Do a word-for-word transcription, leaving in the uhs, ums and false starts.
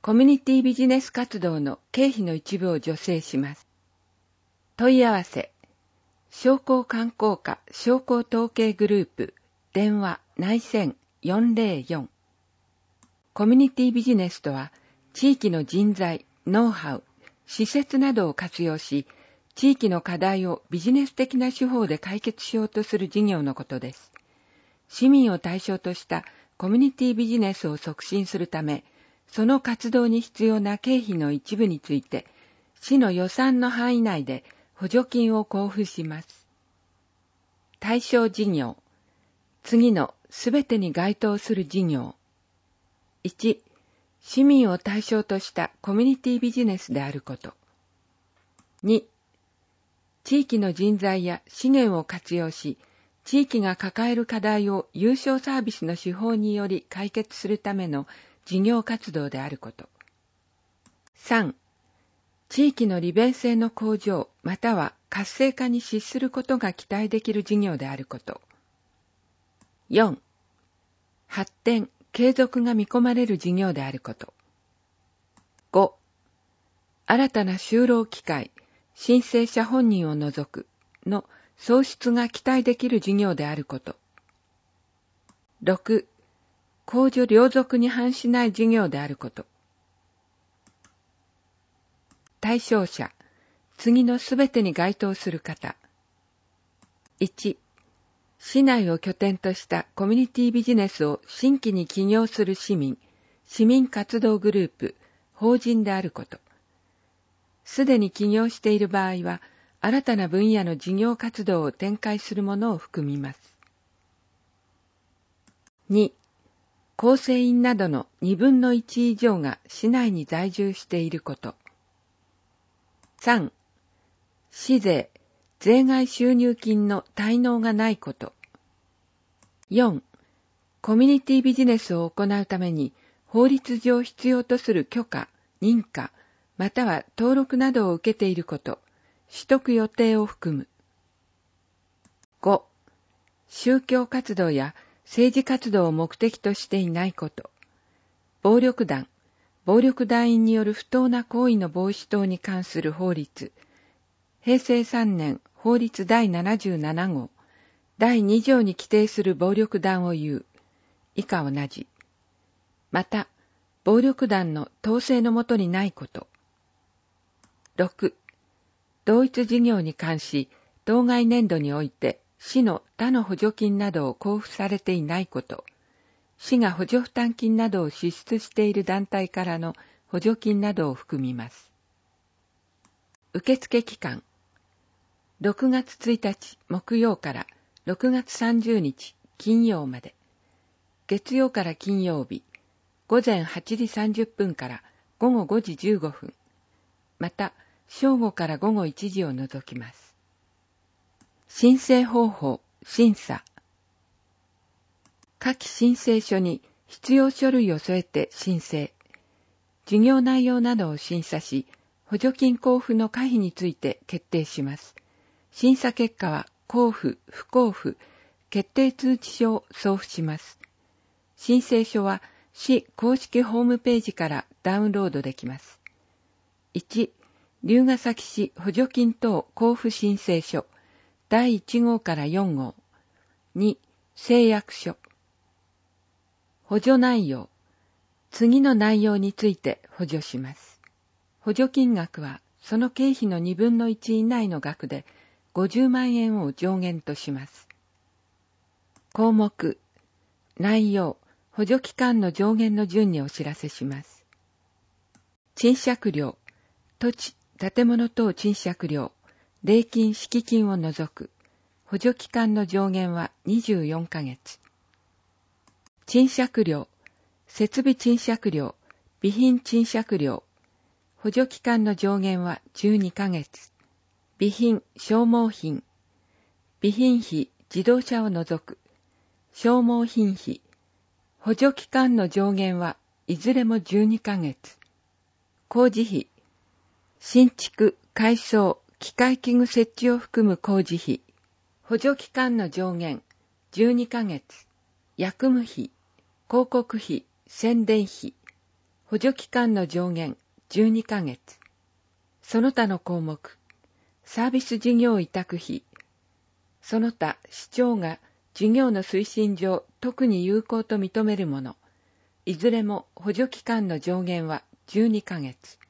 コミュニティビジネス活動の経費の一部を助成します。問い合わせ、商工観光課商工統計グループ、電話内線よんぜろよん。コミュニティビジネスとは、地域の人材、ノウハウ、施設などを活用し、地域の課題をビジネス的な手法で解決しようとする事業のことです。市民を対象としたコミュニティビジネスを促進するため、その活動に必要な経費の一部について、市の予算の範囲内で補助金を交付します。対象事業。次のすべてに該当する事業。いち、市民を対象としたコミュニティビジネスであること。に、地域の人材や資源を活用し、地域が抱える課題を有償サービスの手法により解決するための事業活動であること。さん、地域の利便性の向上または活性化に資することが期待できる事業であること。よん、発展、継続が見込まれる事業であること。ご、新たな就労機会、申請者本人を除くの創出が期待できる事業であること。ろく、公序良俗に反しない事業であること。対象者、次のすべてに該当する方。いち、市内を拠点としたコミュニティビジネスを新規に起業する市民、市民活動グループ、法人であること。すでに起業している場合は、新たな分野の事業活動を展開するものを含みます。に、構成員などのにぶんのいち以上が市内に在住していること。さん、市税、税外収入金の滞納がないこと。よん、コミュニティビジネスを行うために法律上必要とする許可、認可、または登録などを受けていること、取得予定を含む。ご、宗教活動や政治活動を目的としていないこと。暴力団、暴力団員による不当な行為の防止等に関する法律、へいせいさんねん法律だいななじゅうなな号、だいに条に規定する暴力団を言う。以下同じ。また、暴力団の統制のもとにないこと。ろく、同一事業に関し、当該年度において、市の他の補助金などを交付されていないこと。市が補助負担金などを支出している団体からの補助金などを含みます。受付期間。ろくがつついたち木曜からろくがつさんじゅうにち金曜まで。月曜から金曜日、ごぜんはちじさんじゅっぷんからごごごじじゅうごふん。また、正午からごごいちじを除きます。申請方法、審査。下記申請書に必要書類を添えて申請。事業内容などを審査し、補助金交付の可否について決定します。審査結果は交付、不交付、決定通知書を送付します。申請書は市公式ホームページからダウンロードできます。いち、龍ケ崎市補助金等交付申請書だいいち号からよん号。に、誓約書。補助内容。次の内容について補助します。補助金額はその経費のにぶんのいち以内の額でごじゅうまんえんを上限とします。項目、内容、補助期間の上限の順にお知らせします。賃借料、土地、建物等賃借料、礼金、敷金を除く、補助期間の上限はにじゅうよんかげつ。賃借料、設備賃借料、備品賃借料、補助期間の上限はじゅうにかげつ。備品、消耗品、備品費、自動車を除く、消耗品費、補助期間の上限はいずれもじゅうにかげつ。工事費、新築、改装、機械器具設置を含む工事費、補助期間の上限じゅうにかげつ。薬務費、広告費、宣伝費、 補助期間の上限じゅうにかげつ。その他の項目、サービス事業委託費、その他市長が事業の推進上特に有効と認めるもの、いずれも補助期間の上限はじゅうにかげつ。